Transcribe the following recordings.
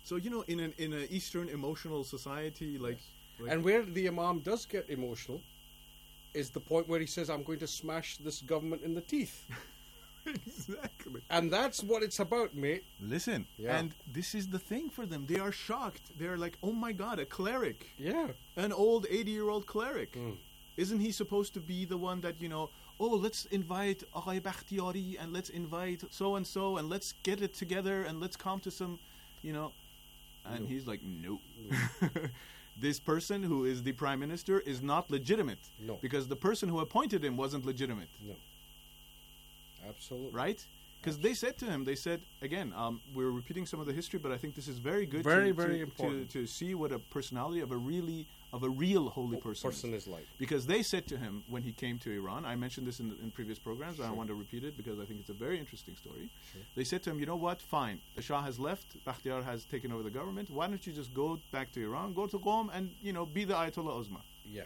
So in an Eastern emotional society, like and where the Imam does get emotional is the point where he says, "I'm going to smash this government in the teeth." exactly. And that's what it's about, mate. Listen, and this is the thing for them. They are shocked. They're like, "Oh my God, a cleric! Yeah, an old 80-year-old cleric. Isn't he supposed to be the one that Oh, let's invite Aghay Bakhtiari and let's invite so and so and let's get it together and let's come to some, And he's like, no. This person who is the prime minister is not legitimate. No. Because the person who appointed him wasn't legitimate. No. Absolutely. Right? Because they said to him, again, we're repeating some of the history, but I think this is very good very important to see what a personality of a real holy person is like. Because they said to him when he came to Iran, I mentioned this in previous programs, but I want to repeat it because I think it's a very interesting story. Sure. They said to him, you know what, fine, the Shah has left, Bakhtiar has taken over the government, why don't you just go back to Iran, go to Qom and, be the Ayatollah Uzma. Yeah.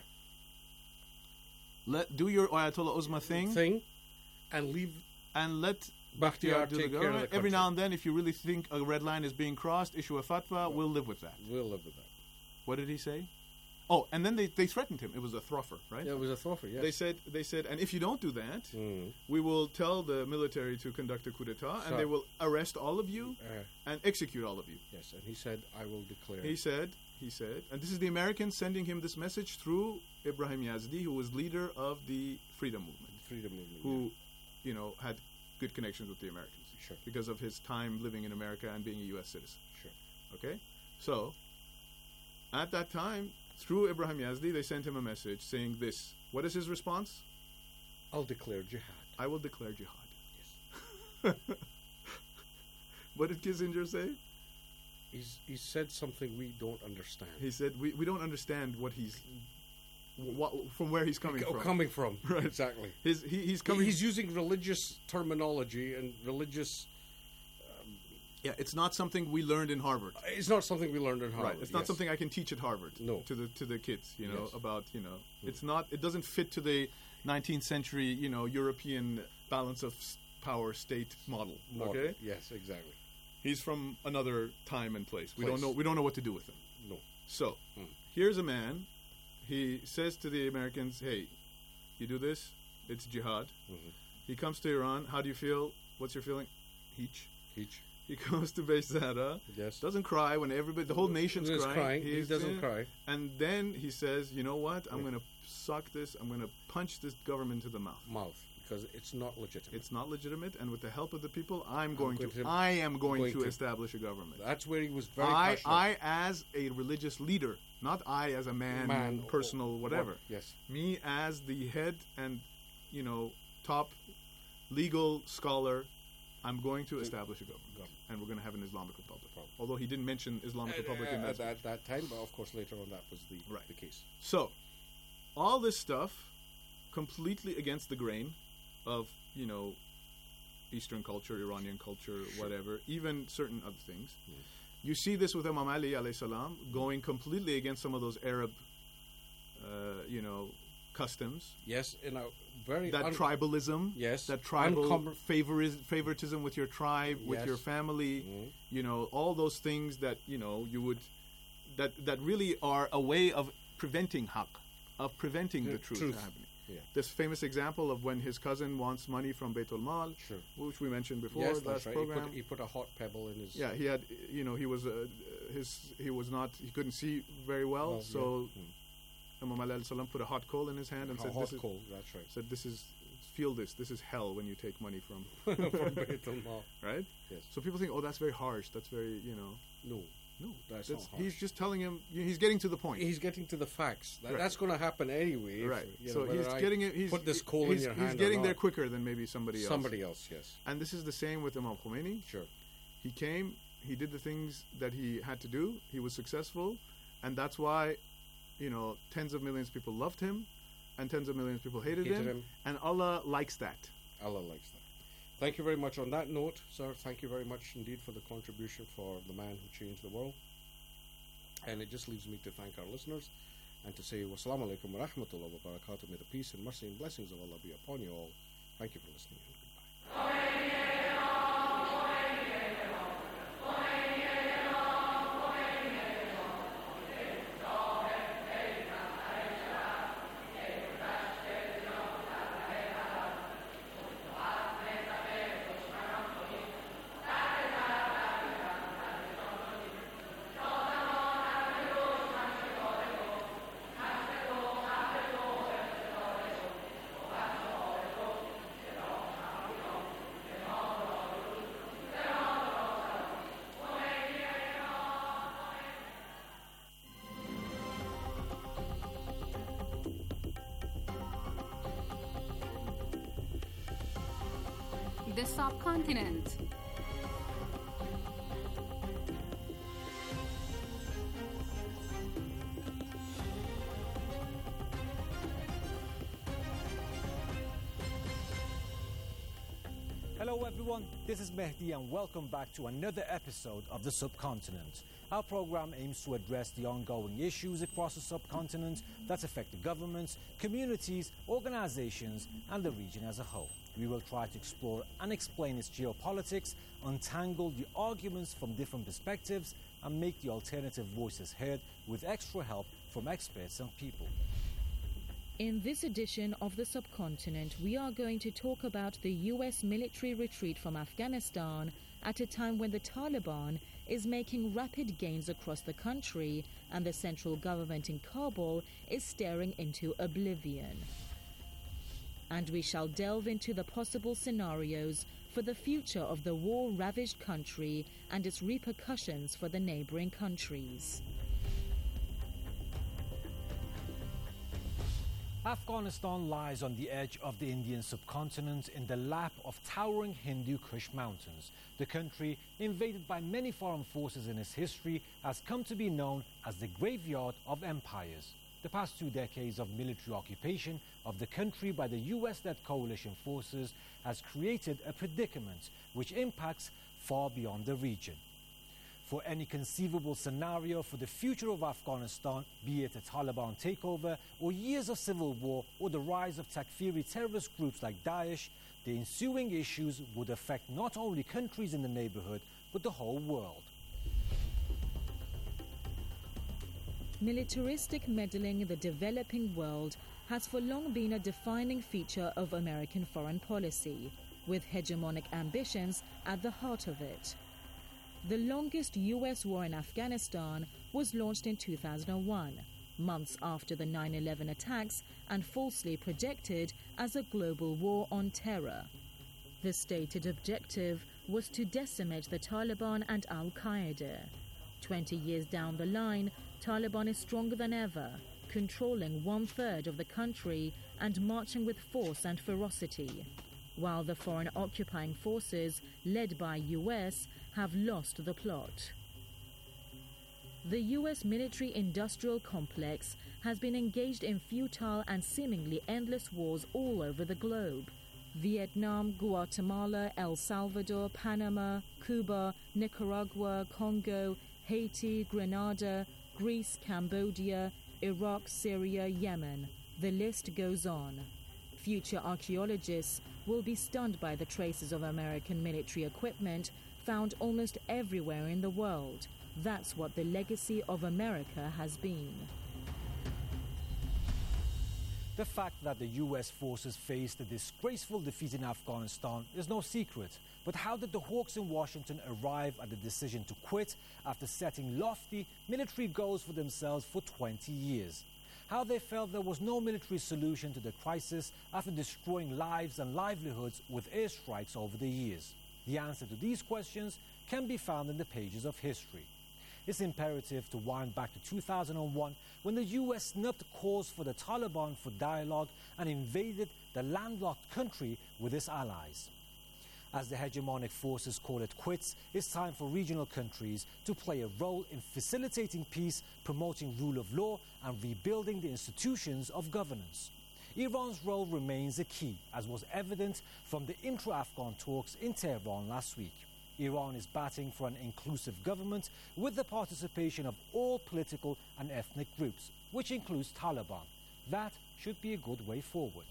Do your Ayatollah Uzma thing and leave and let Bakhtiar do the take care of government. the country. Every now and then, if you really think a red line is being crossed, issue a fatwa, we'll live with that. We'll live with that. What did he say? Oh, and then they threatened him. It was a thruffer, right? Yeah, it was a thruffer, yes. They said, and if you don't do that, we will tell the military to conduct a coup d'etat, and they will arrest all of you and execute all of you. Yes, and he said, I will declare. He said, and this is the Americans sending him this message through Ibrahim Yazdi, who was leader of the Freedom Movement. Who, had good connections with the Americans. Sure. Because of his time living in America and being a U.S. citizen. Sure. Okay? So, at that time, through Ibrahim Yazdi, they sent him a message saying this. What is his response? I'll declare jihad. I will declare jihad. Yes. What did Kissinger say? He said something we don't understand. He said, we don't understand what he's... from where he's coming from. Right. Exactly. He's using religious terminology and religious... yeah, it's not something we learned in Harvard. It's not something we learned in Harvard. Right. It's not something I can teach at Harvard. No. To the kids, about, it's not, it doesn't fit to the 19th century, European balance of power state model. Okay? Yes, exactly. He's from another time and place. We don't know what to do with him. No. So, here's a man. He says to the Americans, hey, you do this, it's jihad. He comes to Iran. How do you feel? What's your feeling? Heech. He goes to Beyzada. Yes. Doesn't cry when the whole nation's crying. He doesn't cry. And then he says, you know what? I'm going to suck this. I'm going to punch this government to the mouth. Because it's not legitimate. It's not legitimate. And with the help of the people, I am going to establish a government. That's where he was very passionate. I, as a religious leader, not I as a man personal, whatever. Yes. Me as the head and, top legal scholar, I'm going to establish a government. And we're going to have an Islamic Republic. Although he didn't mention Islamic Republic in that time, but of course later on that was the case. So, all this stuff, completely against the grain of, Eastern culture, Iranian culture, whatever, even certain other things. Yes. You see this with Imam Ali alayhi salam going completely against some of those Arab, customs. Yes, in a very... That tribalism. Yes. That tribal favoritism with your tribe, with your family. All those things that, you would... That really are a way of preventing haqq, of preventing the truth happening. Yeah. This famous example of when his cousin wants money from Beitul Mal, which we mentioned before last program. He put a hot pebble in his... Yeah, he had, he couldn't see very well, so Imam Ali salam put a hot coal in his hand and said, that's right. Said, this is hell when you take money from Beitul Mal. Right? Yes. So people think, that's very harsh, that's very, No, that's not harsh. He's just telling him. He's getting to the point. He's getting to the facts. That's going to happen anyway. Right. So he's getting it. Put this coal in your hand. He's getting there quicker than maybe somebody else. Somebody else, yes. And this is the same with Imam Khomeini. Sure. He came. He did the things that he had to do. He was successful, and that's why, tens of millions of people loved him, and tens of millions of people hated him. And Allah likes that. Allah likes that. Thank you very much. On that note, sir, thank you very much indeed for the contribution for the man who changed the world. And it just leaves me to thank our listeners and to say wassalamu alaikum wa rahmatullahi wa barakatuh. May the peace and mercy and blessings of Allah be upon you all. Thank you for listening and goodbye. the subcontinent. Hello everyone, this is Mehdi and welcome back to another episode of The Subcontinent. Our program aims to address the ongoing issues across the subcontinent that affect the governments, communities, organizations and the region as a whole. We will try to explore and explain its geopolitics, untangle the arguments from different perspectives and make the alternative voices heard with extra help from experts and people. In this edition of The Subcontinent, we are going to talk about the US military retreat from Afghanistan at a time when the Taliban is making rapid gains across the country and the central government in Kabul is staring into oblivion. And we shall delve into the possible scenarios for the future of the war-ravaged country and its repercussions for the neighboring countries. Afghanistan lies on the edge of the Indian subcontinent in the lap of towering Hindu Kush mountains. The country, invaded by many foreign forces in its history, has come to be known as the graveyard of empires. The past 2 decades of military occupation of the country by the US-led coalition forces has created a predicament which impacts far beyond the region. For any conceivable scenario for the future of Afghanistan, be it a Taliban takeover or years of civil war or the rise of Takfiri terrorist groups like Daesh, the ensuing issues would affect not only countries in the neighborhood, but the whole world. Militaristic meddling in the developing world has for long been a defining feature of American foreign policy, with hegemonic ambitions at the heart of it. The longest US war in Afghanistan was launched in 2001, months after the 9/11 attacks and falsely projected as a global war on terror. The stated objective was to decimate the Taliban and Al-Qaeda. 20 years down the line, Taliban is stronger than ever, controlling 1/3 of the country and marching with force and ferocity, while the foreign occupying forces, led by US, have lost the plot. The US military-industrial complex has been engaged in futile and seemingly endless wars all over the globe. Vietnam, Guatemala, El Salvador, Panama, Cuba, Nicaragua, Congo, Haiti, Grenada, Greece, Cambodia, Iraq, Syria, Yemen. The list goes on. Future archaeologists will be stunned by the traces of American military equipment found almost everywhere in the world. That's what the legacy of America has been. The fact that the US forces faced a disgraceful defeat in Afghanistan is no secret. But how did the hawks in Washington arrive at the decision to quit after setting lofty military goals for themselves for 20 years? How they felt there was no military solution to the crisis after destroying lives and livelihoods with airstrikes over the years? The answer to these questions can be found in the pages of history. It's imperative to wind back to 2001 when the US snubbed calls for the Taliban for dialogue and invaded the landlocked country with its allies. As the hegemonic forces call it quits, it's time for regional countries to play a role in facilitating peace, promoting rule of law, and rebuilding the institutions of governance. Iran's role remains a key, as was evident from the intra-Afghan talks in Tehran last week. Iran is batting for an inclusive government with the participation of all political and ethnic groups, which includes Taliban. That should be a good way forward.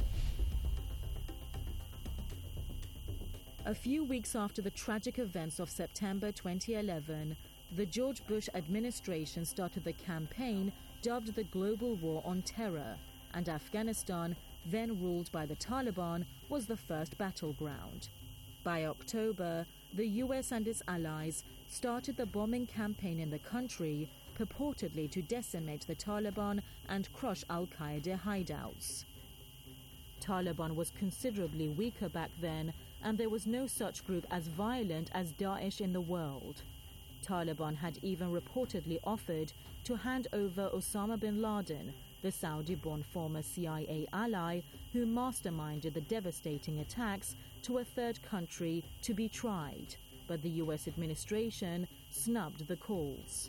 A few weeks after the tragic events of September 2011, the George Bush administration started the campaign dubbed the Global War on Terror, and Afghanistan, then ruled by the Taliban, was the first battleground. By October, the US and its allies started the bombing campaign in the country, purportedly to decimate the Taliban and crush Al-Qaeda hideouts. Taliban was considerably weaker back then, and there was no such group as violent as Daesh in the world. Taliban had even reportedly offered to hand over Osama bin Laden, the Saudi-born former CIA ally who masterminded the devastating attacks to a third country, to be tried, but the US administration snubbed the calls.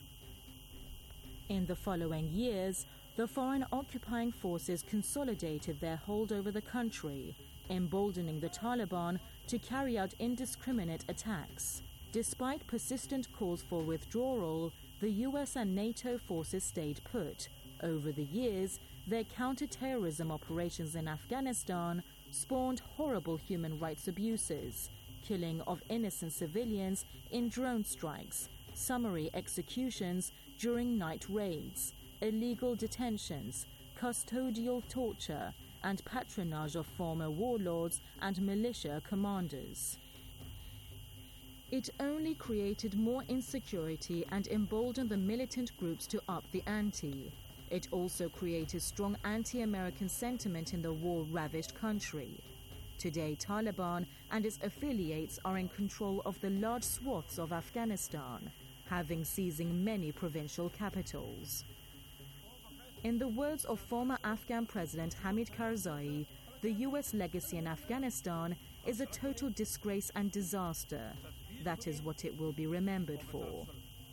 In the following years, the foreign occupying forces consolidated their hold over the country, emboldening the Taliban to carry out indiscriminate attacks. Despite persistent calls for withdrawal, the US and NATO forces stayed put. Over the years, their counter-terrorism operations in Afghanistan spawned horrible human rights abuses, killing of innocent civilians in drone strikes, summary executions during night raids, illegal detentions, custodial torture, and patronage of former warlords and militia commanders. It only created more insecurity and emboldened the militant groups to up the ante. It also created strong anti-American sentiment in the war-ravaged country. Today, Taliban and its affiliates are in control of the large swaths of Afghanistan, having seizing many provincial capitals. In the words of former Afghan President Hamid Karzai, the US legacy in Afghanistan is a total disgrace and disaster. That is what it will be remembered for.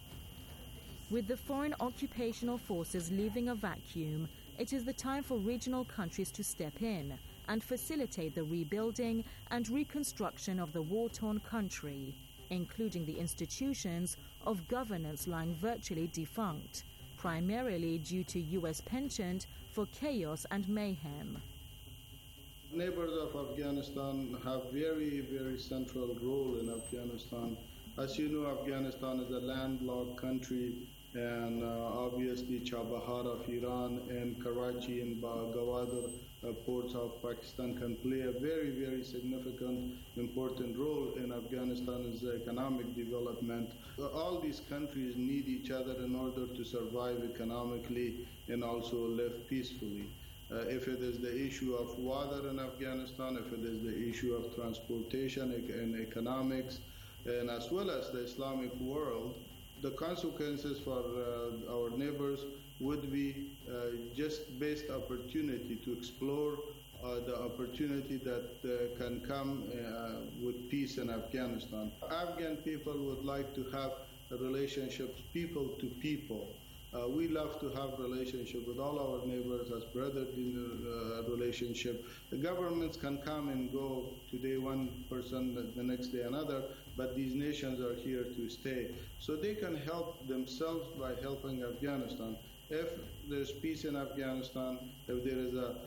With the foreign occupational forces leaving a vacuum, it is the time for regional countries to step in and facilitate the rebuilding and reconstruction of the war-torn country, including the institutions of governance lying virtually defunct, primarily due to US penchant for chaos and mayhem. Neighbors of Afghanistan have very, very central role in Afghanistan. As you know, Afghanistan is a landlocked country, and obviously Chabahar of Iran and Karachi and Gwadar ports of Pakistan can play a very, very significant, important role in Afghanistan's economic development. All these countries need each other in order to survive economically and also live peacefully. If it is the issue of water in Afghanistan, if it is the issue of transportation and economics, and as well as the Islamic world, the consequences for our neighbors would be just best opportunity to explore the opportunity that can come with peace in Afghanistan. Afghan people would like to have relationships people to people. We love to have relationship with all our neighbors as brothers in the relationship. The governments can come and go, today one person, the next day another, but these nations are here to stay. So they can help themselves by helping Afghanistan. If there's peace in Afghanistan, if there is a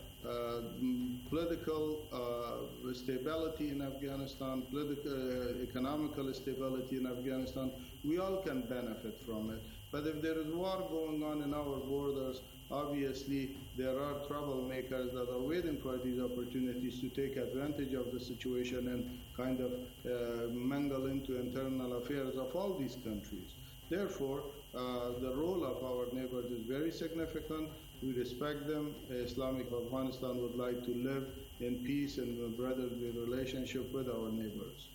political stability in Afghanistan, economical stability in Afghanistan, we all can benefit from it. But if there is war going on in our borders, obviously there are troublemakers that are waiting for these opportunities to take advantage of the situation and kind of mingle into internal affairs of all these countries. Therefore, the role of our neighbors is very significant. We respect them. Islamic Afghanistan would like to live in peace and brotherly relationship with our neighbors.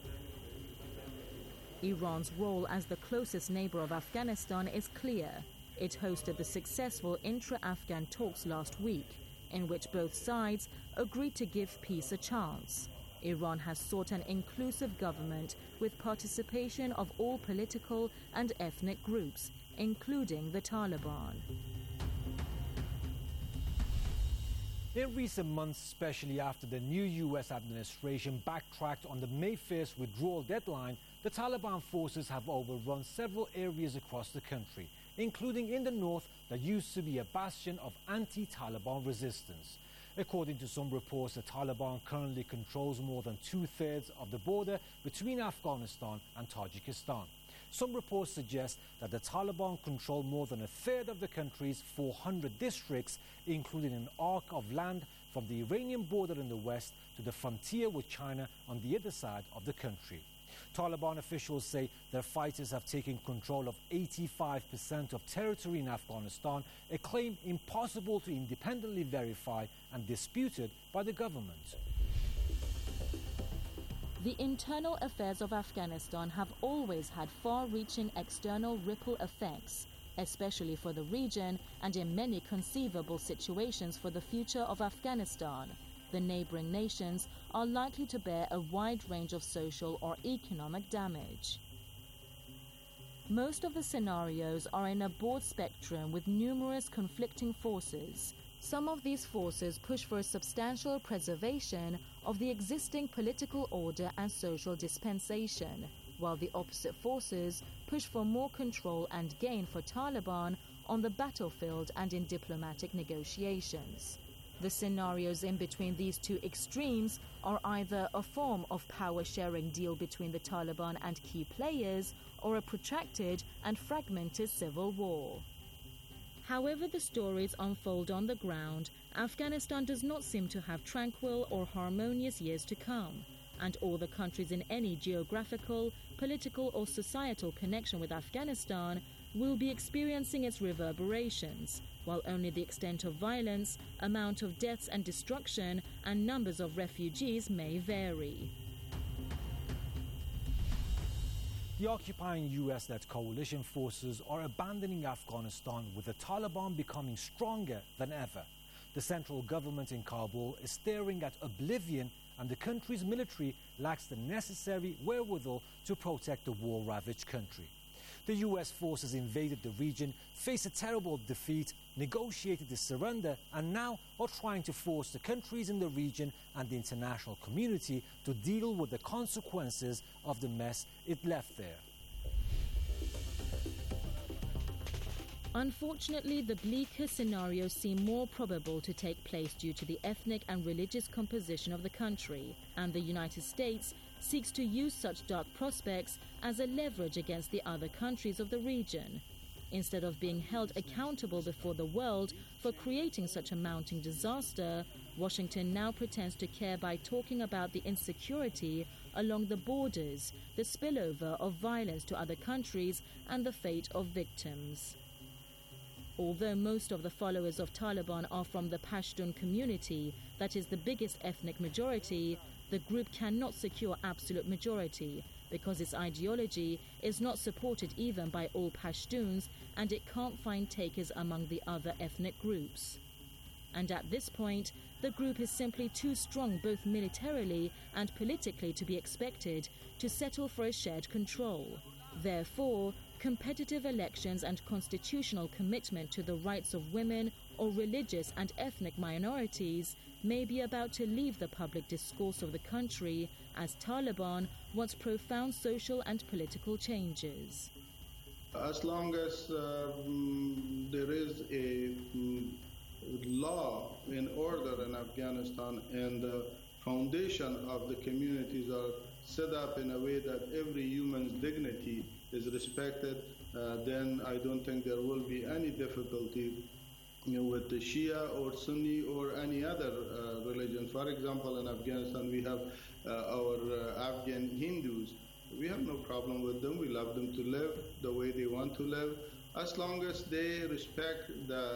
Iran's role as the closest neighbor of Afghanistan is clear. It hosted the successful intra-Afghan talks last week, in which both sides agreed to give peace a chance. Iran has sought an inclusive government with participation of all political and ethnic groups, including the Taliban. In recent months, especially after the new U.S. administration backtracked on the May 1st withdrawal deadline, the Taliban forces have overrun several areas across the country, including in the north that used to be a bastion of anti-Taliban resistance. According to some reports, the Taliban currently controls more than two-thirds of the border between Afghanistan and Tajikistan. Some reports suggest that the Taliban control more than a third of the country's 400 districts, including an arc of land from the Iranian border in the west to the frontier with China on the other side of the country. Taliban officials say their fighters have taken control of 85% of territory in Afghanistan, a claim impossible to independently verify and disputed by the government. The internal affairs of Afghanistan have always had far-reaching external ripple effects. especially for the region and in many conceivable situations for the future of Afghanistan. The neighboring nations are likely to bear a wide range of social or economic damage. Most of the scenarios are in a broad spectrum with numerous conflicting forces. Some of these forces push for a substantial preservation of the existing political order and social dispensation, while the opposite forces push for more control and gain for Taliban on the battlefield and in diplomatic negotiations. The scenarios in between these two extremes are either a form of power-sharing deal between the Taliban and key players or a protracted and fragmented civil war. However the stories unfold on the ground, Afghanistan does not seem to have tranquil or harmonious years to come, and all the countries in any geographical, political or societal connection with Afghanistan will be experiencing its reverberations, while only the extent of violence, amount of deaths and destruction, and numbers of refugees may vary. The occupying US-led coalition forces are abandoning Afghanistan, with the Taliban becoming stronger than ever. The central government in Kabul is staring at oblivion, and the country's military lacks the necessary wherewithal to protect the war-ravaged country. The US forces invaded the region, faced a terrible defeat, negotiated the surrender, and now are trying to force the countries in the region and the international community to deal with the consequences of the mess it left there. Unfortunately, the bleaker scenarios seem more probable to take place due to the ethnic and religious composition of the country, and the United States seeks to use such dark prospects as a leverage against the other countries of the region. Instead of being held accountable before the world for creating such a mounting disaster, Washington now pretends to care by talking about the insecurity along the borders, the spillover of violence to other countries, and the fate of victims. Although most of the followers of Taliban are from the Pashtun community, that is the biggest ethnic majority, the group cannot secure absolute majority because its ideology is not supported even by all Pashtuns, and it can't find takers among the other ethnic groups. And at this point, the group is simply too strong both militarily and politically to be expected to settle for a shared control. Therefore, competitive elections and constitutional commitment to the rights of women or religious and ethnic minorities may be about to leave the public discourse of the country as Taliban wants profound social and political changes. As long as there is a law in order in Afghanistan and the foundation of the communities are set up in a way that every human's dignity is respected, then I don't think there will be any difficulty with the Shia or Sunni or any other religion. For example, in Afghanistan, we have our Afghan Hindus. We have no problem with them. We love them to live the way they want to live. As long as they respect the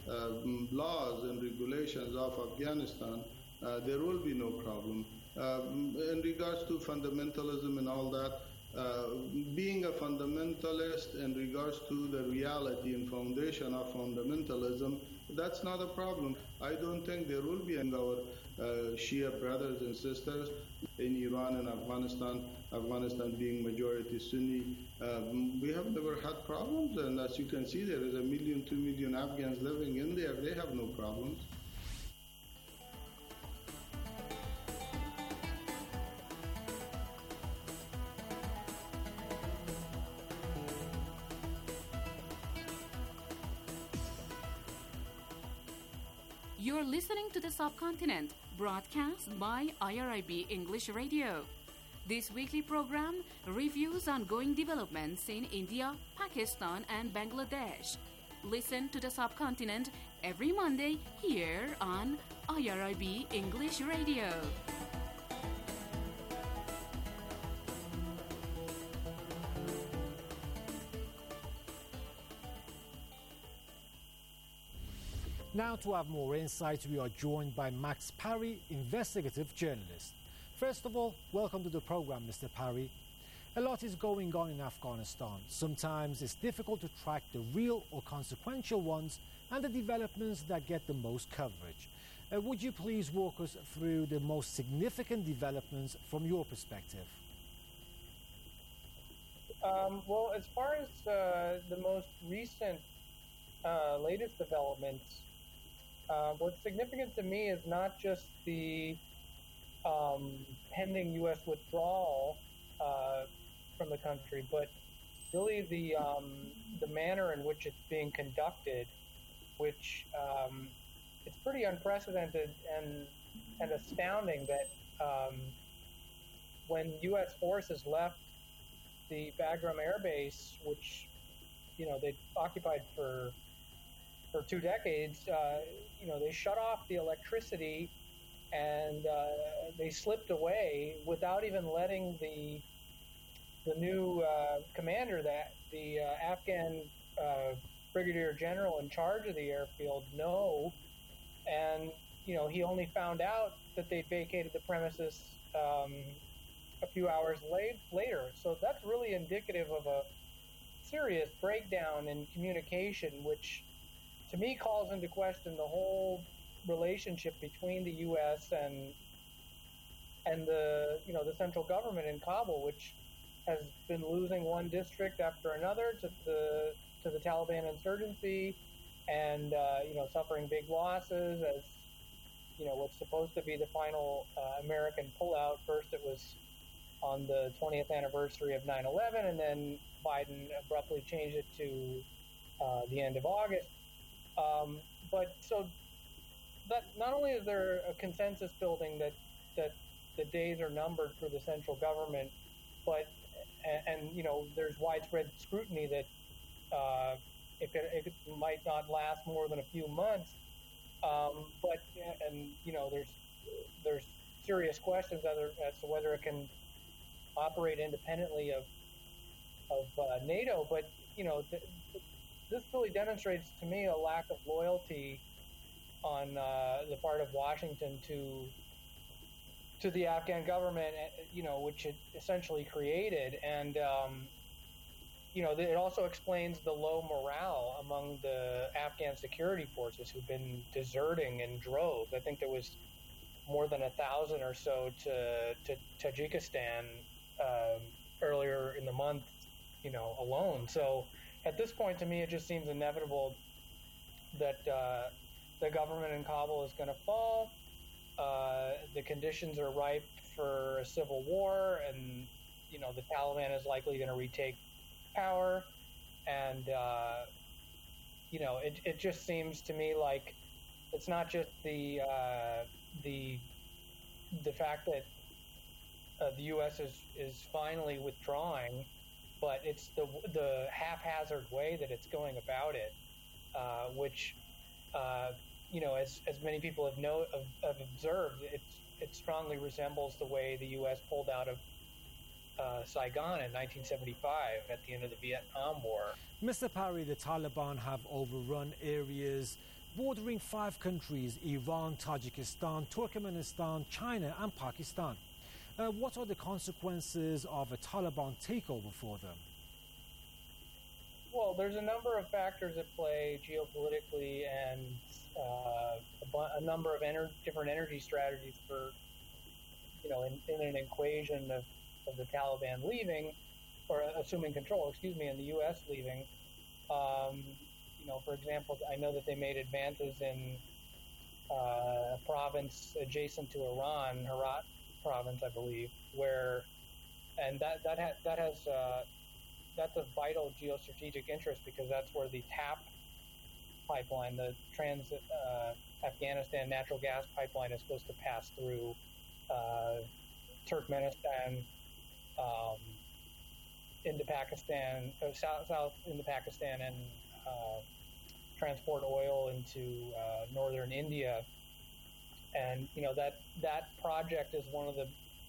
laws and regulations of Afghanistan, there will be no problem. In regards to fundamentalism and all that, being a fundamentalist in regards to the reality and foundation of fundamentalism, that's not a problem. I don't think there will be our Shia brothers and sisters in Iran and Afghanistan being majority Sunni. We have never had problems, and as you can see, there is 1 million, 2 million Afghans living in there. They have no problems. You're listening to The Subcontinent, broadcast by IRIB English Radio. This weekly program reviews ongoing developments in India, Pakistan, and Bangladesh. Listen to The Subcontinent every Monday here on IRIB English Radio. Now, to have more insights, we are joined by Max Parry, investigative journalist. First of all, welcome to the program, Mr. Parry. A lot is going on in Afghanistan. Sometimes it's difficult to track the real or consequential ones and the developments that get the most coverage. Would you please walk us through the most significant developments from your perspective? Well, as far as the most recent, latest developments, what's significant to me is not just the pending U.S. withdrawal from the country, but really the manner in which it's being conducted, which it's pretty unprecedented and astounding that when U.S. forces left the Bagram Air Base, which they occupied for 2 decades, they shut off the electricity and they slipped away without even letting the new commander, the Afghan brigadier general in charge of the airfield, know. And he only found out that they'd vacated the premises a few hours later. So that's really indicative of a serious breakdown in communication, which to me calls into question the whole relationship between the U.S. and the central government in Kabul, which has been losing one district after another to the Taliban insurgency, and suffering big losses as what's supposed to be the final American pullout. First it was on the 20th anniversary of 9/11, and then Biden abruptly changed it to the end of August. But so that not only is there a consensus building that the days are numbered for the central government, but there's widespread scrutiny that it might not last more than a few months. There's serious questions as to whether it can operate independently of NATO. But this really demonstrates to me a lack of loyalty on the part of Washington to the Afghan government, which it essentially created. And it also explains the low morale among the Afghan security forces who've been deserting in droves. I think there was more than 1,000 or so to Tajikistan earlier in the month, alone. So at this point, to me, it just seems inevitable that the government in Kabul is going to fall. The conditions are ripe for a civil war, and the Taliban is likely going to retake power. And it just seems to me like it's not just the fact that the U.S. is finally withdrawing, but it's the haphazard way that it's going about it, which as many people have observed, it strongly resembles the way the U.S. pulled out of Saigon in 1975 at the end of the Vietnam War. Mr. Parry, the Taliban have overrun areas bordering 5 countries: Iran, Tajikistan, Turkmenistan, China and Pakistan. What are the consequences of a Taliban takeover for them? Well, there's a number of factors at play geopolitically, and a number of different energy strategies for, in an equation of the Taliban leaving, or assuming control, and the U.S. leaving. For example, I know that they made advances in a province adjacent to Iran, Herat province, I believe, that's a vital geostrategic interest, because that's where the TAP pipeline, the Afghanistan natural gas pipeline, is supposed to pass through Turkmenistan into Pakistan, south into Pakistan, and transport oil into northern India. And that project is one of the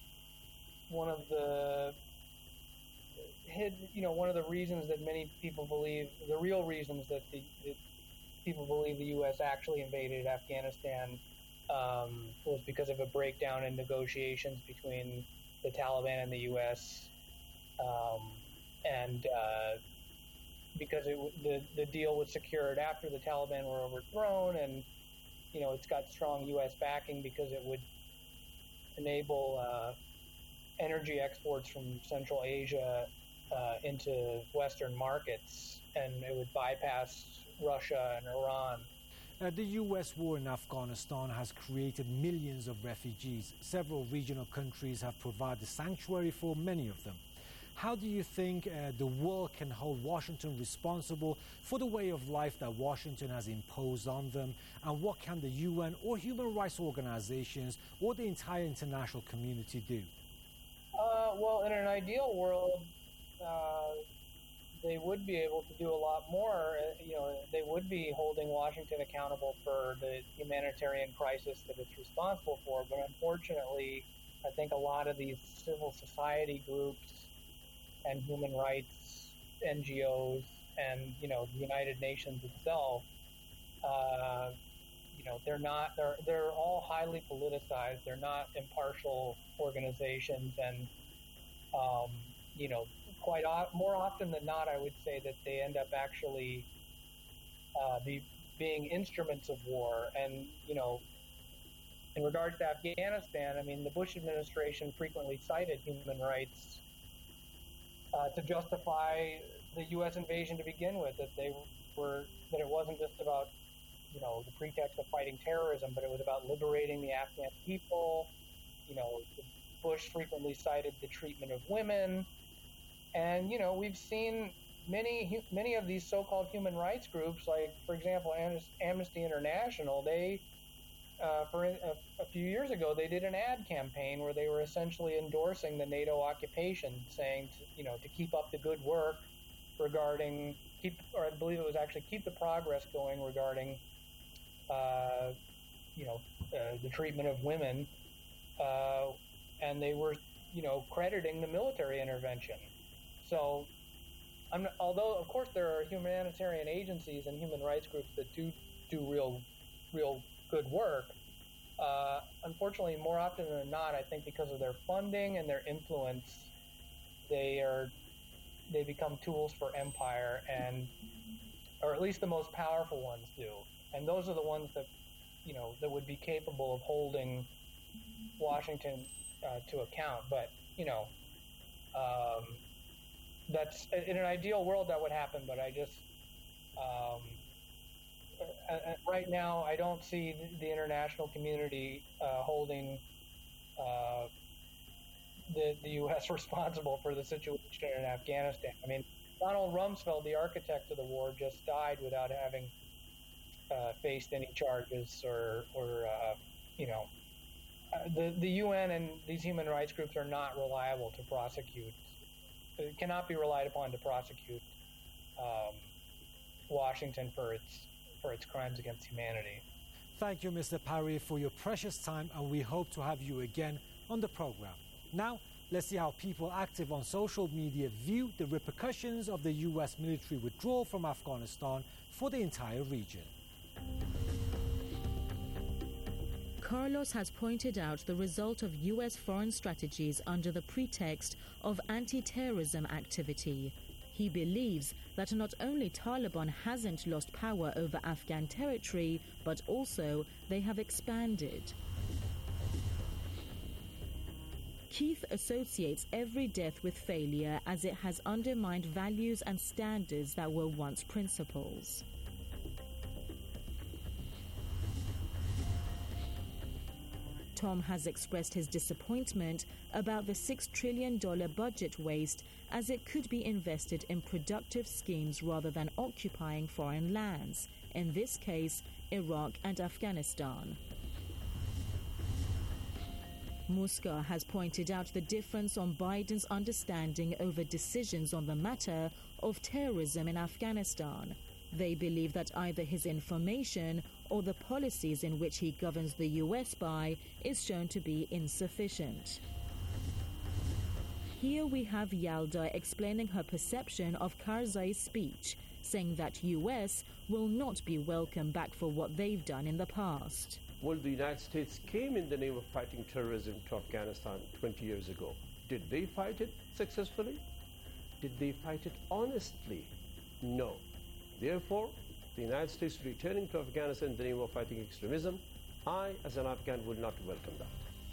reasons that many people believe, the real reasons that the people believe the U.S. actually invaded Afghanistan was because of a breakdown in negotiations between the Taliban and the U.S. and because the deal was secured after the Taliban were overthrown, and it's got strong U.S. backing because it would enable energy exports from Central Asia into Western markets, and it would bypass Russia and Iran. The U.S. war in Afghanistan has created millions of refugees. Several regional countries have provided sanctuary for many of them. How do you think the world can hold Washington responsible for the way of life that Washington has imposed on them? And what can the UN or human rights organizations or the entire international community do? Well, in an ideal world, they would be able to do a lot more. They would be holding Washington accountable for the humanitarian crisis that it's responsible for. But unfortunately, I think a lot of these civil society groups and human rights NGOs and the United Nations itself, they're all highly politicized. They're not impartial organizations, and more often than not, I would say that they end up actually being instruments of war. And in regards to Afghanistan, I mean, the Bush administration frequently cited human rights to justify the U.S. invasion to begin with, that it wasn't just about the pretext of fighting terrorism, but it was about liberating the Afghan people. Bush frequently cited the treatment of women, and we've seen many of these so-called human rights groups, like for example Amnesty International. They a few years ago, they did an ad campaign where they were essentially endorsing the NATO occupation, saying to keep up the good work regarding keep the progress going regarding the treatment of women, and they were crediting the military intervention. So, although of course there are humanitarian agencies and human rights groups that do real good work, unfortunately, more often than not, I think because of their funding and their influence, they become tools for empire, or at least the most powerful ones do, and those are the ones that that would be capable of holding Washington to account. But that's in an ideal world that would happen, but I just right now I don't see the international community holding the U.S. responsible for the situation in Afghanistan. I mean, Donald Rumsfeld, the architect of the war, just died without having faced any charges or the UN and these human rights groups are not reliable to prosecute. It cannot be relied upon to prosecute Washington for its crimes against humanity. Thank you, Mr. Parry, for your precious time, and we hope to have you again on the program. Now, let's see how people active on social media view the repercussions of the U.S. military withdrawal from Afghanistan for the entire region. Carlos has pointed out the result of U.S. foreign strategies under the pretext of anti-terrorism activity. He believes that not only Taliban hasn't lost power over Afghan territory, but also they have expanded. Keith associates every death with failure, as it has undermined values and standards that were once principles. Tom has expressed his disappointment about the $6 trillion budget waste, as it could be invested in productive schemes rather than occupying foreign lands, in this case, Iraq and Afghanistan. Muska has pointed out the difference on Biden's understanding over decisions on the matter of terrorism in Afghanistan. They believe that either his information or the policies in which he governs the U.S. by is shown to be insufficient. Here we have Yalda explaining her perception of Karzai's speech, saying that U.S. will not be welcome back for what they've done in the past. Well, the United States came in the name of fighting terrorism to Afghanistan 20 years ago. Did they fight it successfully? Did they fight it honestly? No. Therefore, the United States returning to Afghanistan in the name of fighting extremism, I, as an Afghan, would not welcome that.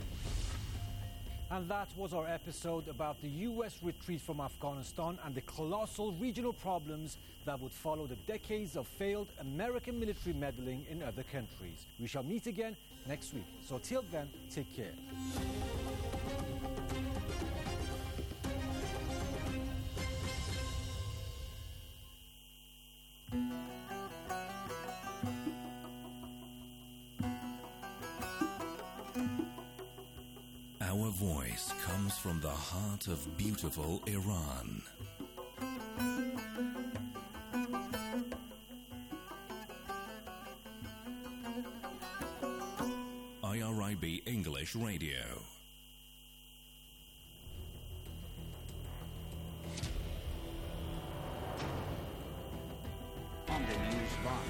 And that was our episode about the U.S. retreat from Afghanistan and the colossal regional problems that would follow the decades of failed American military meddling in other countries. We shall meet again next week. So till then, take care. Our voice comes from the heart of beautiful Iran. IRIB English Radio. On the News Box.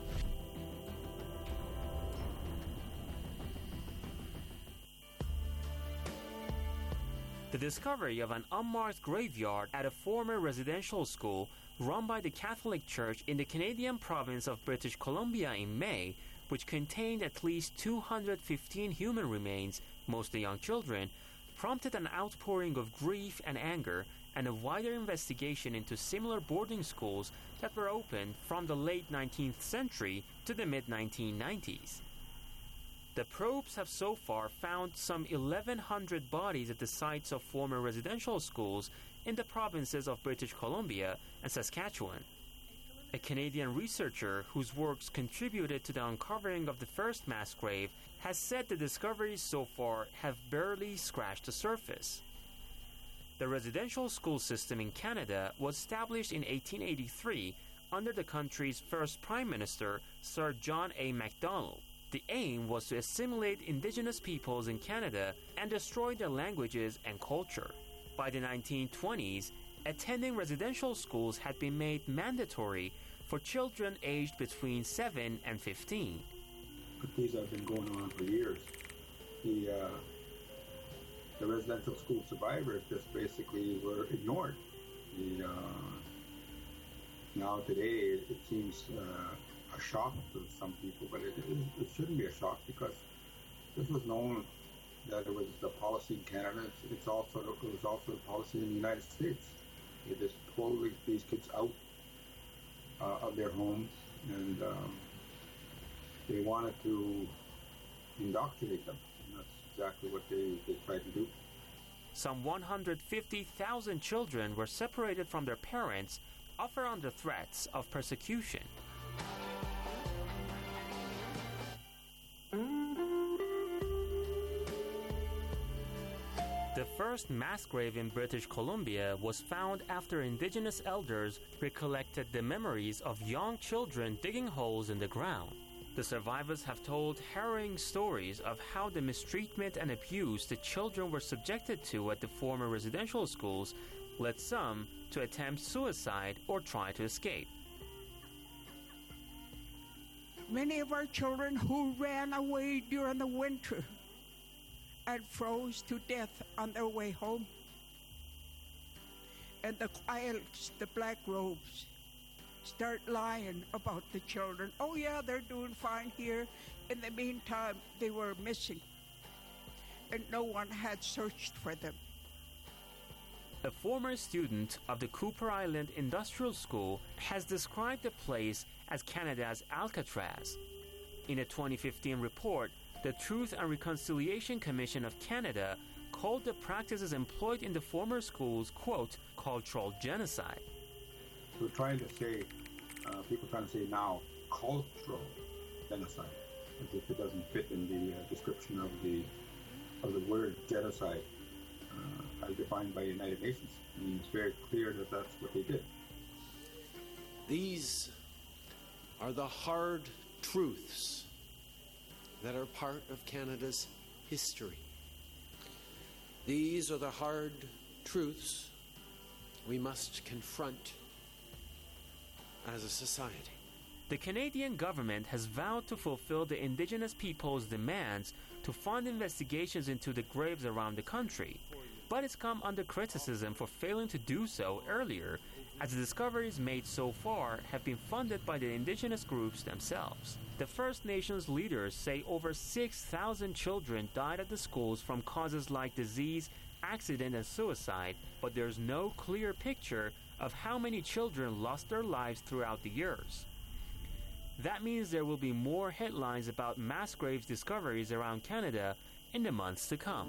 The discovery of an unmarked graveyard at a former residential school run by the Catholic Church in the Canadian province of British Columbia in May, which contained at least 215 human remains, mostly young children, prompted an outpouring of grief and anger and a wider investigation into similar boarding schools that were opened from the late 19th century to the mid-1990s. The probes have so far found some 1,100 bodies at the sites of former residential schools in the provinces of British Columbia and Saskatchewan. A Canadian researcher whose works contributed to the uncovering of the first mass grave has said the discoveries so far have barely scratched the surface. The residential school system in Canada was established in 1883 under the country's first Prime Minister, Sir John A. Macdonald. The aim was to assimilate Indigenous peoples in Canada and destroy their languages and culture. By the 1920s, attending residential schools had been made mandatory for children aged between 7 and 15. But these have been going on for years. The residential school survivors just basically were ignored. Now today it seems a shock to some people, but it shouldn't be a shock because this was known that it was the policy in Canada. It was also the policy in the United States. They just pulled these kids out of their homes, and they wanted to indoctrinate them. And that's exactly what they tried to do. Some 150,000 children were separated from their parents, often under threats of persecution. The first mass grave in British Columbia was found after Indigenous elders recollected the memories of young children digging holes in the ground. The survivors have told harrowing stories of how the mistreatment and abuse the children were subjected to at the former residential schools led some to attempt suicide or try to escape. Many of our children who ran away during the winter and froze to death on their way home. And the IELTS, the black robes, start lying about the children. Oh yeah, they're doing fine here. In the meantime, they were missing, and no one had searched for them. A former student of the Cooper Island Industrial School has described the place as Canada's Alcatraz. In a 2015 report, the Truth and Reconciliation Commission of Canada called the practices employed in the former schools, quote, cultural genocide. We're trying to say, people trying to say now, cultural genocide, as if it doesn't fit in the description of the word genocide as defined by the United Nations. I mean, it's very clear that that's what they did. These are the hard truths that are part of Canada's history. These are the hard truths we must confront as a society. The Canadian government has vowed to fulfill the Indigenous people's demands to fund investigations into the graves around the country. but it's come under criticism for failing to do so earlier, as the discoveries made so far have been funded by the indigenous groups themselves. The First Nations leaders say over 6,000 children died at the schools from causes like disease, accident, and suicide, but there's no clear picture of how many children lost their lives throughout the years. That means there will be more headlines about mass graves discoveries around Canada in the months to come.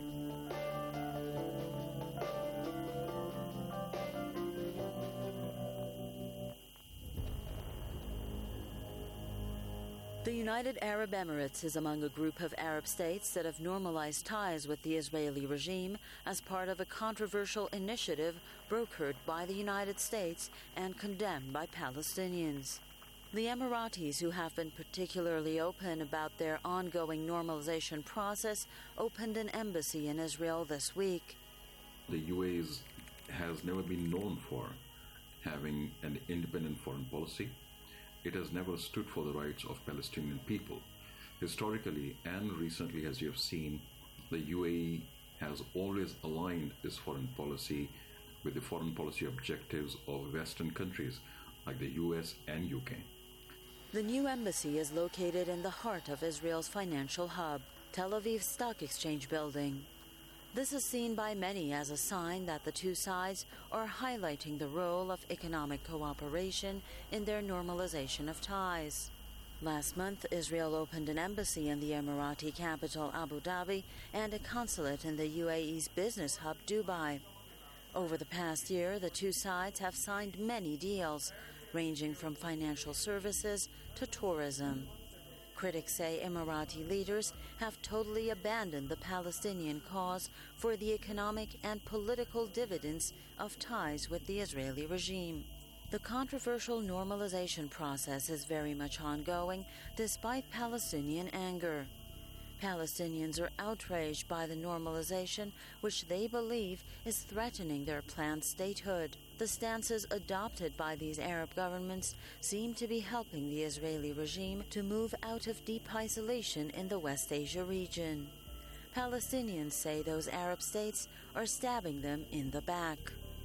The United Arab Emirates is among a group of Arab states that have normalized ties with the Israeli regime as part of a controversial initiative brokered by the United States and condemned by Palestinians. The Emiratis, who have been particularly open about their ongoing normalization process, opened an embassy in Israel this week. The UAE has never been known for having an independent foreign policy. It has never stood for the rights of Palestinian people. Historically and recently, as you have seen, the UAE has always aligned its foreign policy with the foreign policy objectives of Western countries like the US and UK. The new embassy is located in the heart of Israel's financial hub, Tel Aviv Stock Exchange building. This is seen by many as a sign that the two sides are highlighting the role of economic cooperation in their normalization of ties. Last month, Israel opened an embassy in the Emirati capital Abu Dhabi and a consulate in the UAE's business hub Dubai. Over the past year, the two sides have signed many deals, ranging from financial services to tourism. Critics say Emirati leaders have totally abandoned the Palestinian cause for the economic and political dividends of ties with the Israeli regime. The controversial normalization process is very much ongoing despite Palestinian anger. Palestinians are outraged by the normalization, which they believe is threatening their planned statehood. The stances adopted by these Arab governments seem to be helping the Israeli regime to move out of deep isolation in the West Asia region. Palestinians say those Arab states are stabbing them in the back.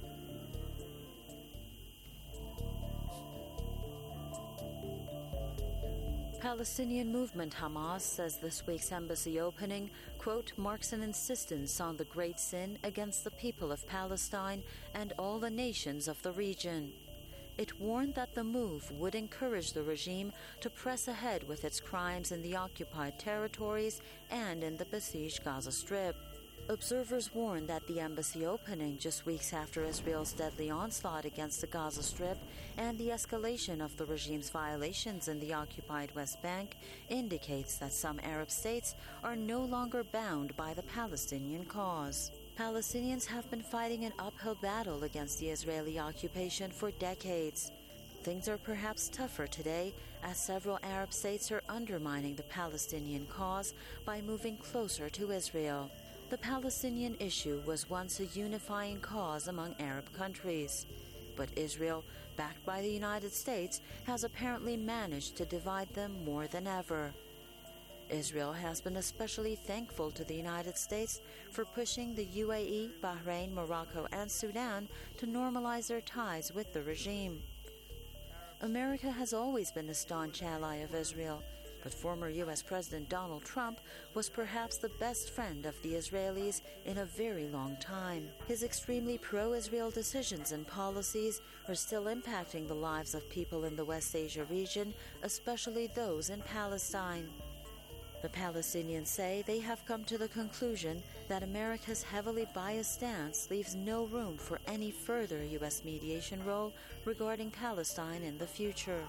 Palestinian movement Hamas says this week's embassy opening, quote, marks an insistence on the great sin against the people of Palestine and all the nations of the region. It warned that the move would encourage the regime to press ahead with its crimes in the occupied territories and in the besieged Gaza Strip. Observers warn that the embassy opening just weeks after Israel's deadly onslaught against the Gaza Strip and the escalation of the regime's violations in the occupied West Bank indicates that some Arab states are no longer bound by the Palestinian cause. Palestinians have been fighting an uphill battle against the Israeli occupation for decades. Things are perhaps tougher today as several Arab states are undermining the Palestinian cause by moving closer to Israel. The Palestinian issue was once a unifying cause among Arab countries, but Israel, backed by the United States, has apparently managed to divide them more than ever. Israel has been especially thankful to the United States for pushing the UAE, Bahrain, Morocco, and Sudan to normalize their ties with the regime. America has always been a staunch ally of Israel, but former U.S. President Donald Trump was perhaps the best friend of the Israelis in a very long time. His extremely pro-Israel decisions and policies are still impacting the lives of people in the West Asia region, especially those in Palestine. The Palestinians say they have come to the conclusion that America's heavily biased stance leaves no room for any further U.S. mediation role regarding Palestine in the future.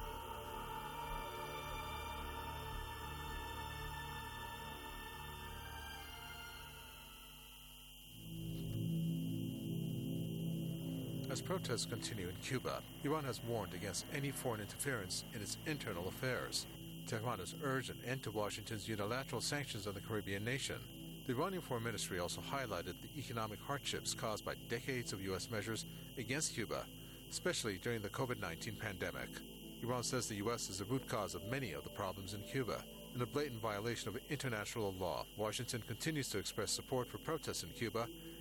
As protests continue in Cuba, Iran has warned against any foreign interference in its internal affairs. Tehran has urged an end to Washington's unilateral sanctions on the Caribbean nation. The Iranian Foreign Ministry also highlighted the economic hardships caused by decades of U.S. measures against Cuba, especially during the COVID-19 pandemic. Iran says the U.S. is the root cause of many of the problems in Cuba. In a blatant violation of international law, Washington continues to express support for protests in Cuba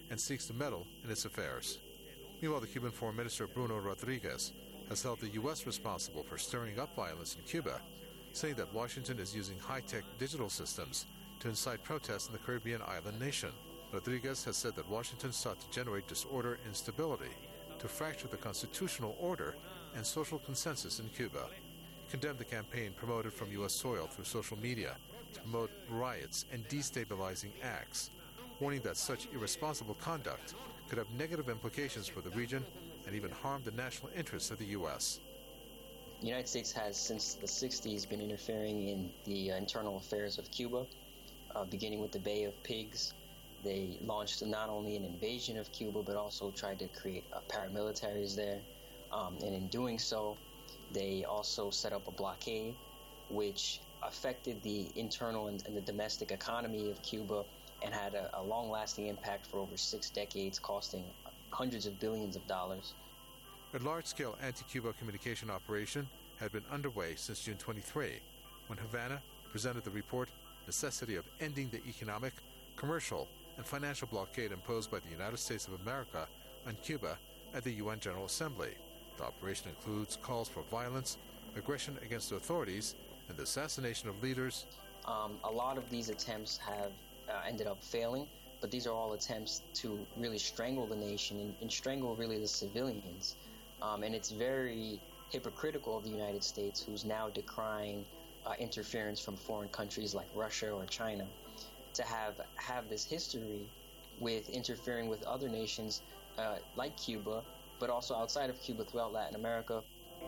and seeks to meddle in its affairs. Meanwhile, the Cuban Foreign Minister Bruno Rodriguez has held the U.S. responsible for stirring up violence in Cuba, saying that Washington is using high-tech digital systems to incite protests in the Caribbean island nation. Rodriguez has said that Washington sought to generate disorder and instability, to fracture the constitutional order and social consensus in Cuba. He condemned the campaign promoted from U.S. soil through social media to promote riots and destabilizing acts, warning that such irresponsible conduct could have negative implications for the region and even harm the national interests of the U.S. The United States has, since the 60s, been interfering in the internal affairs of Cuba, beginning with the Bay of Pigs. They launched not only an invasion of Cuba, but also tried to create paramilitaries there. And in doing so, they also set up a blockade, which affected the internal and the domestic economy of Cuba and had a long-lasting impact for over 6 decades, costing hundreds of billions of dollars. A large-scale anti-Cuba communication operation had been underway since June 23, when Havana presented the report Necessity of Ending the Economic, Commercial, and Financial Blockade Imposed by the United States of America on Cuba at the UN General Assembly. The operation includes calls for violence, aggression against the authorities, and the assassination of leaders. A lot of these attempts have ended up failing, but these are all attempts to really strangle the nation and strangle really the civilians. And it's very hypocritical of the United States, who's now decrying interference from foreign countries like Russia or China, to have this history with interfering with other nations like Cuba, but also outside of Cuba throughout Latin America.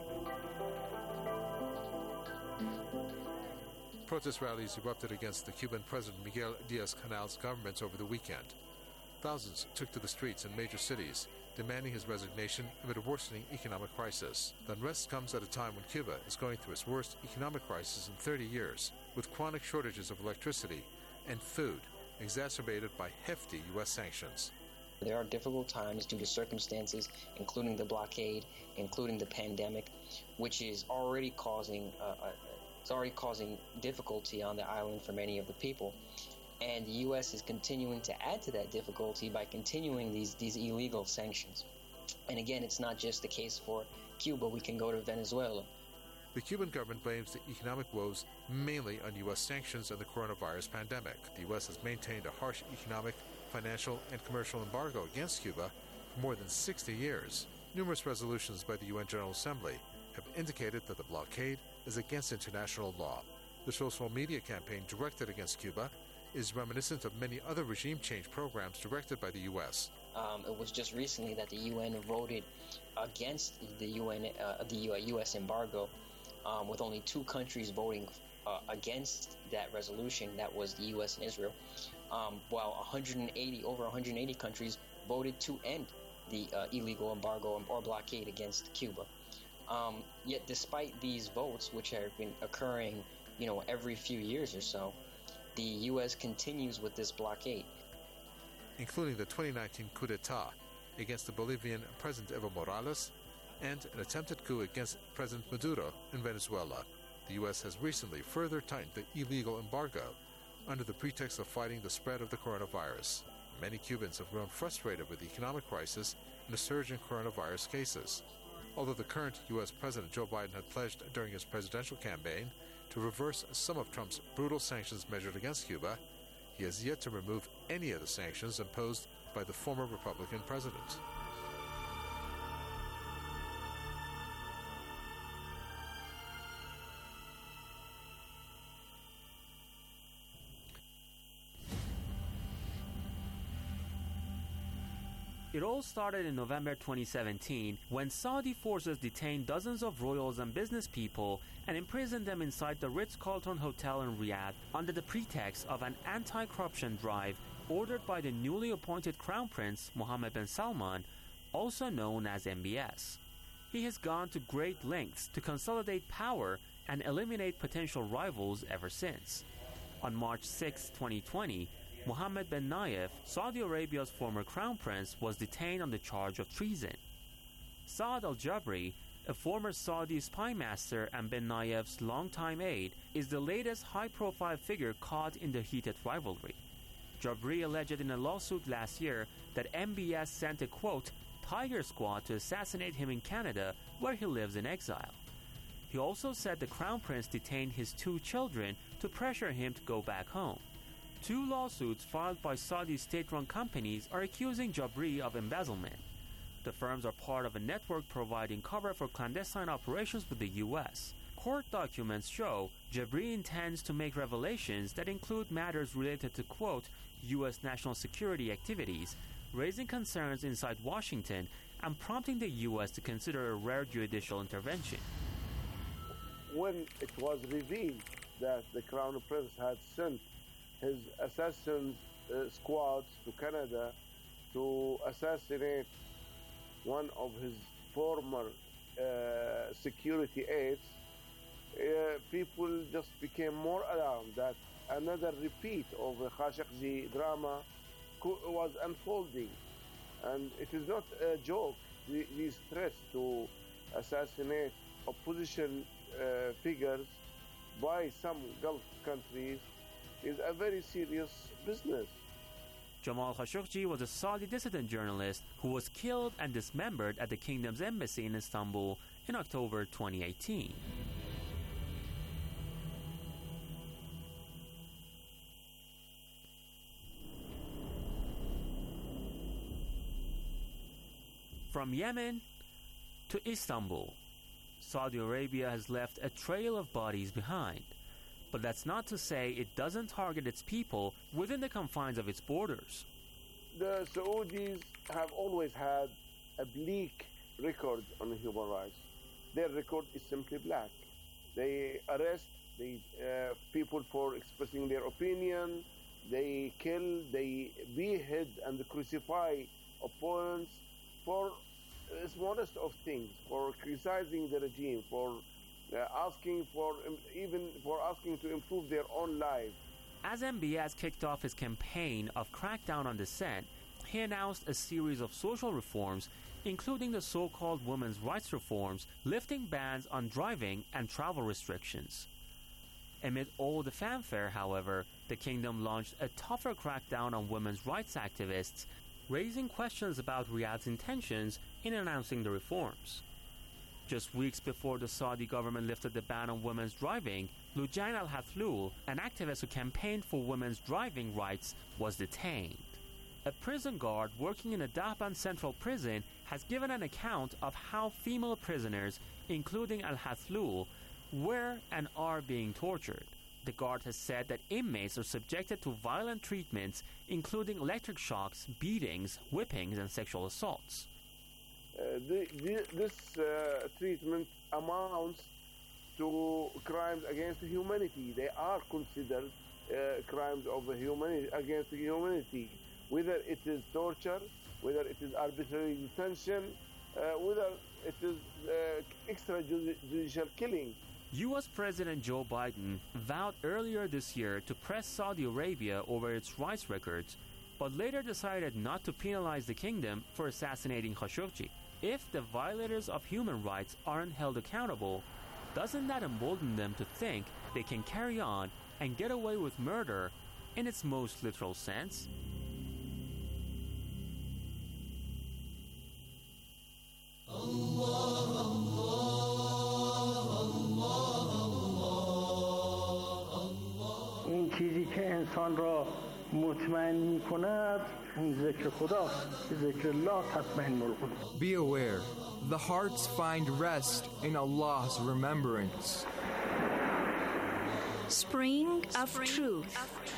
Protest rallies erupted against the Cuban President Miguel Diaz-Canal's government over the weekend. Thousands took to the streets in major cities, demanding his resignation amid a worsening economic crisis. The unrest comes at a time when Cuba is going through its worst economic crisis in 30 years, with chronic shortages of electricity and food, exacerbated by hefty U.S. sanctions. There are difficult times due to circumstances, including the blockade, including the pandemic, which is already causing difficulty on the island for many of the people. And the U.S. is continuing to add to that difficulty by continuing these illegal sanctions. And again, it's not just the case for Cuba. We can go to Venezuela. The Cuban government blames the economic woes mainly on U.S. sanctions and the coronavirus pandemic. The U.S. has maintained a harsh economic, financial, and commercial embargo against Cuba for more than 60 years. Numerous resolutions by the UN General Assembly have indicated that the blockade is against international law. The social media campaign directed against Cuba is reminiscent of many other regime change programs directed by the U.S. It was just recently that the UN voted against the U.S. embargo, with only 2 countries voting against that resolution. That was the U.S. and Israel, while over 180 countries voted to end the illegal embargo or blockade against Cuba. Yet, despite these votes, which have been occurring, every few years or so, the U.S. continues with this blockade. Including the 2019 coup d'etat against the Bolivian President Evo Morales and an attempted coup against President Maduro in Venezuela. The U.S. has recently further tightened the illegal embargo under the pretext of fighting the spread of the coronavirus. Many Cubans have grown frustrated with the economic crisis and a surge in coronavirus cases. Although the current U.S. President Joe Biden had pledged during his presidential campaign to reverse some of Trump's brutal sanctions measured against Cuba, he has yet to remove any of the sanctions imposed by the former Republican president. It all started in November 2017 when Saudi forces detained dozens of royals and business people and imprisoned them inside the Ritz-Carlton Hotel in Riyadh under the pretext of an anti-corruption drive ordered by the newly appointed Crown Prince Mohammed bin Salman, also known as MBS. He has gone to great lengths to consolidate power and eliminate potential rivals ever since. On March 6, 2020, Mohammed bin Nayef, Saudi Arabia's former crown prince, was detained on the charge of treason. Saad al-Jabri, a former Saudi spy master and bin Nayef's longtime aide, is the latest high-profile figure caught in the heated rivalry. Jabri alleged in a lawsuit last year that MBS sent a, quote, Tiger Squad to assassinate him in Canada, where he lives in exile. He also said the Crown Prince detained his 2 children to pressure him to go back home. 2 lawsuits filed by Saudi state-run companies are accusing Jabri of embezzlement. The firms are part of a network providing cover for clandestine operations with the U.S. Court documents show Jabri intends to make revelations that include matters related to, quote, U.S. national security activities, raising concerns inside Washington and prompting the U.S. to consider a rare judicial intervention. When it was revealed that the Crown Prince had sent his assassin squads to Canada to assassinate one of his former security aides, people just became more alarmed that another repeat of the Khashoggi drama was unfolding. And it is not a joke. These threats to assassinate opposition figures by some Gulf countries is a very serious business. Jamal Khashoggi was a Saudi dissident journalist who was killed and dismembered at the kingdom's embassy in Istanbul in October 2018. From Yemen to Istanbul, Saudi Arabia has left a trail of bodies behind. But that's not to say it doesn't target its people within the confines of its borders. The Saudis have always had a bleak record on human rights. Their record is simply black. They arrest people for expressing their opinion. They kill, they behead and crucify opponents for the smallest of things, for criticizing the regime, for asking to improve their own lives. As MBS kicked off his campaign of crackdown on dissent, he announced a series of social reforms, including the so-called women's rights reforms, lifting bans on driving and travel restrictions. Amid all the fanfare, however, the kingdom launched a tougher crackdown on women's rights activists, raising questions about Riyadh's intentions in announcing the reforms. Just weeks before the Saudi government lifted the ban on women's driving, Lujain al-Hathloul, an activist who campaigned for women's driving rights, was detained. A prison guard working in a Dahban Central Prison has given an account of how female prisoners, including al-Hathloul, were and are being tortured. The guard has said that inmates are subjected to violent treatments, including electric shocks, beatings, whippings, and sexual assaults. This treatment amounts to crimes against humanity. They are considered crimes of humanity against humanity, whether it is torture, whether it is arbitrary detention, whether it is extrajudicial killing. U.S. President Joe Biden vowed earlier this year to press Saudi Arabia over its rights records, but later decided not to penalize the kingdom for assassinating Khashoggi. If the violators of human rights aren't held accountable, doesn't that embolden them to think they can carry on and get away with murder in its most literal sense? این چیزی که انسان را مطمئن می‌کند اون ذکر خداست که ذکر الله تطمئن القلوب. Be aware, the hearts find rest in Allah's remembrance. Spring of Truth.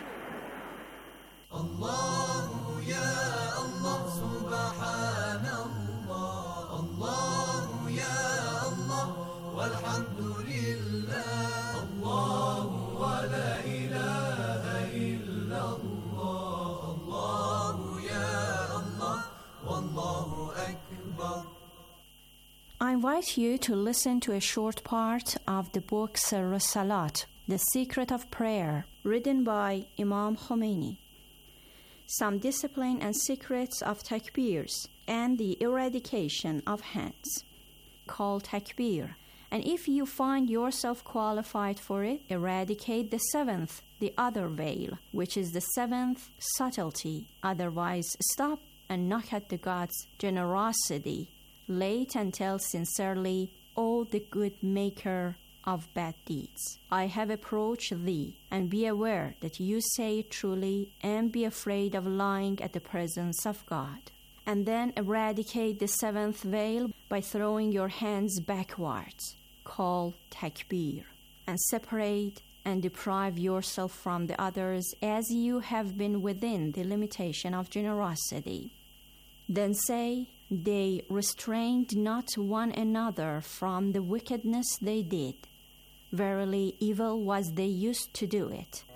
Allah ya Allah subhanallah, Allah ya Allah walhamdulillah, Allah wa la ilaha illallah, Allah ya Allah wallahu akbar. I invite you to listen to a short part of the book Sirr Salat, The Secret of Prayer, written by Imam Khomeini. Some discipline and secrets of takbirs and the eradication of hands. Call takbir And if you find yourself qualified for it, eradicate the seventh, the other veil, which is the seventh subtlety. Otherwise, stop and knock at the God's generosity. Late and tell sincerely, O the good maker of bad deeds. I have approached thee, and be aware that you say it truly, and be afraid of lying at the presence of God. And then eradicate the seventh veil by throwing your hands backwards, called takbir, and separate and deprive yourself from the others as you have been within the limitation of generosity. Then say, they restrained not one another from the wickedness they did. Verily, evil was they used to do it.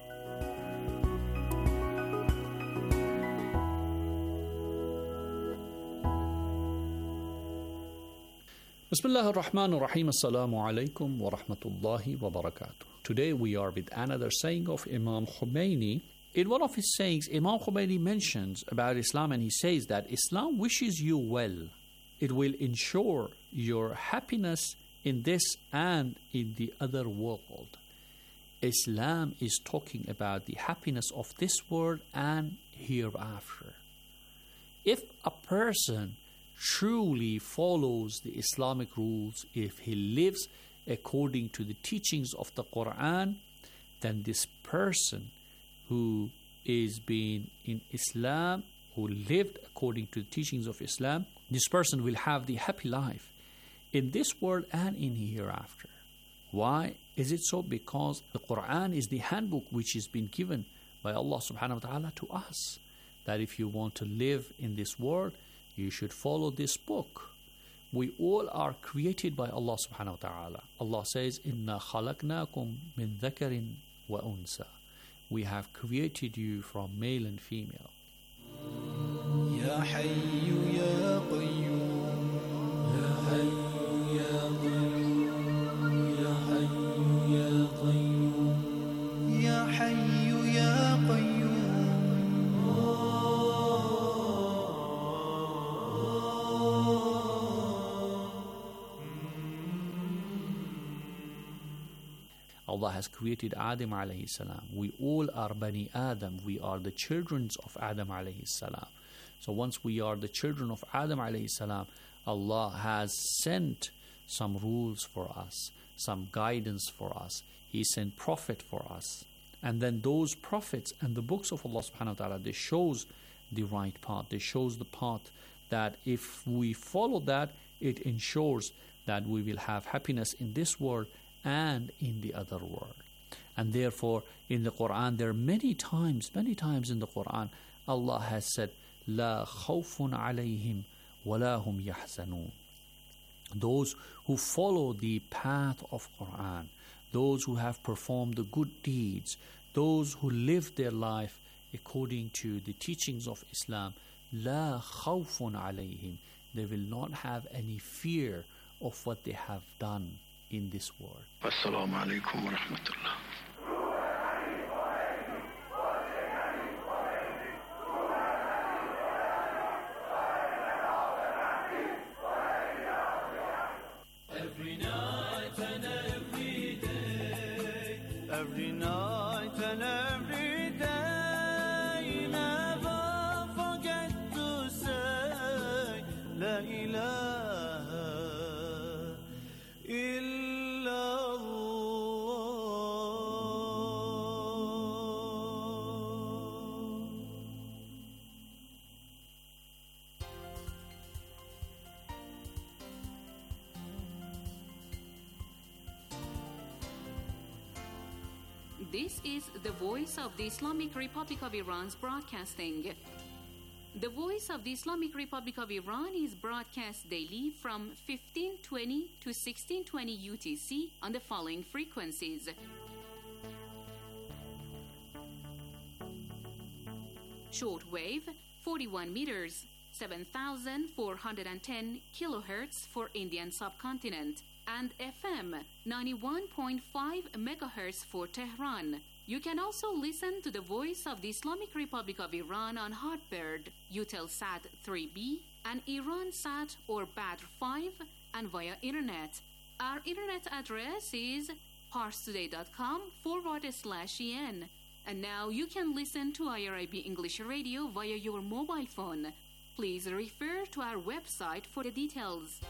Bismillah ar-Rahman ar-Rahim. Assalamu alaikum wa rahmatullahi wa barakatuh. Today we are with another saying of Imam Khomeini. In one of his sayings, Imam Khomeini mentions about Islam, and he says that Islam wishes you well. It will ensure your happiness in this and in the other world. Islam is talking about the happiness of this world and hereafter. If a person truly follows the Islamic rules, if he lives according to the teachings of the Quran, then this person who is being in Islam, who lived according to the teachings of Islam, this person will have the happy life in this world and in hereafter. Why is it so? Because the Quran is the handbook which has been given by Allah subhanahu wa ta'ala to us, that if you want to live in this world, you should follow this book. We all are created by Allah subhanahu wa ta'ala. Allah says, Inna khalaqnakum min dhakarin wa unsa. We have created you from male and female. Ya Hayyu Ya Qayyum, Ya Hayyu Ya Qayyum, Ya Hayyu Ya Qayyum, Ya Hayyu Ya Qayyum. Allah has created Adam alayhi salam. We all are Bani Adam. We are the children of Adam alayhi salam. So once we are the children of Adam alayhi salam, Allah has sent some rules for us, some guidance for us. He sent prophet for us. And then those prophets and the books of Allah subhanahu wa ta'ala, they shows the right path. They shows the path that if we follow that, it ensures that we will have happiness in this world and in the other world. And therefore, in the Quran, there are many times in the Quran, Allah has said, La khawfun alayhim wa la hum yahzanun. Those who follow the path of Quran, those who have performed the good deeds, those who live their life according to the teachings of Islam, La khawfun alayhim. They will not have any fear of what they have done in this world. Assalamu alaikum wa rahmatullah. Every night and every day, every night and every day, never forget to say La ilaha illallah. This is the Voice of the Islamic Republic of Iran's broadcasting. The Voice of the Islamic Republic of Iran is broadcast daily from 1520 to 1620 UTC on the following frequencies. Shortwave 41 meters, 7,410 kilohertz for Indian subcontinent, and FM 91.5 megahertz for Tehran. You can also listen to the Voice of the Islamic Republic of Iran on Hotbird, Eutelsat 3B, and IranSat or Badr 5, and via internet. Our internet address is parstoday.com/en. And now you can listen to IRIB English Radio via your mobile phone. Please refer to our website for the details.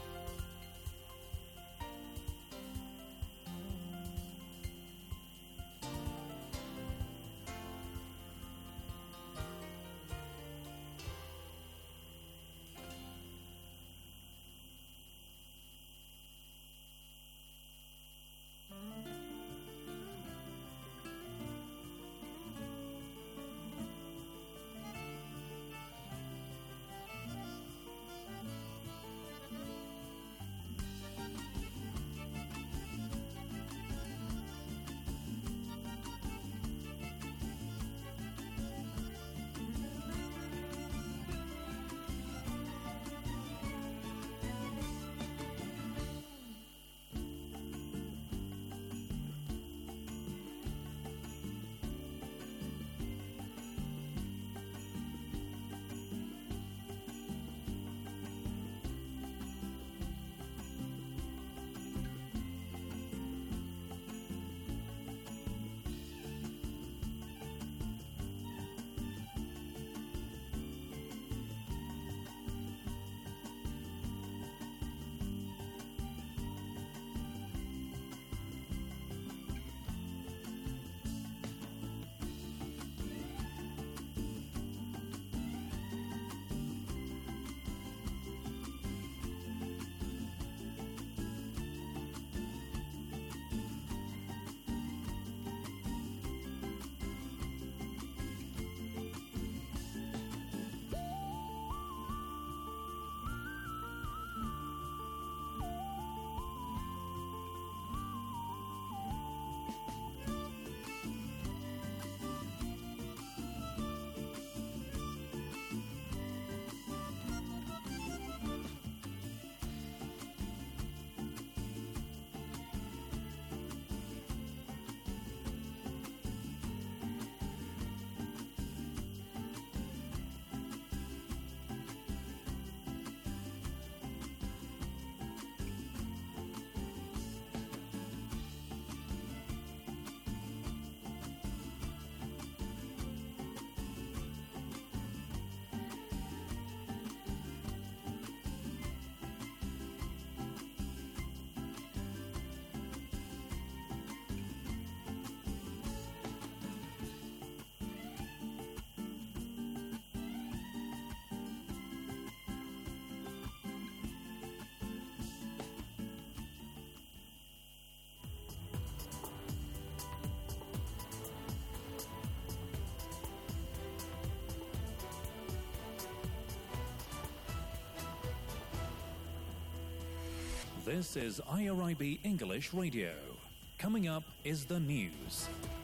This is IRIB English Radio. Coming up is the news.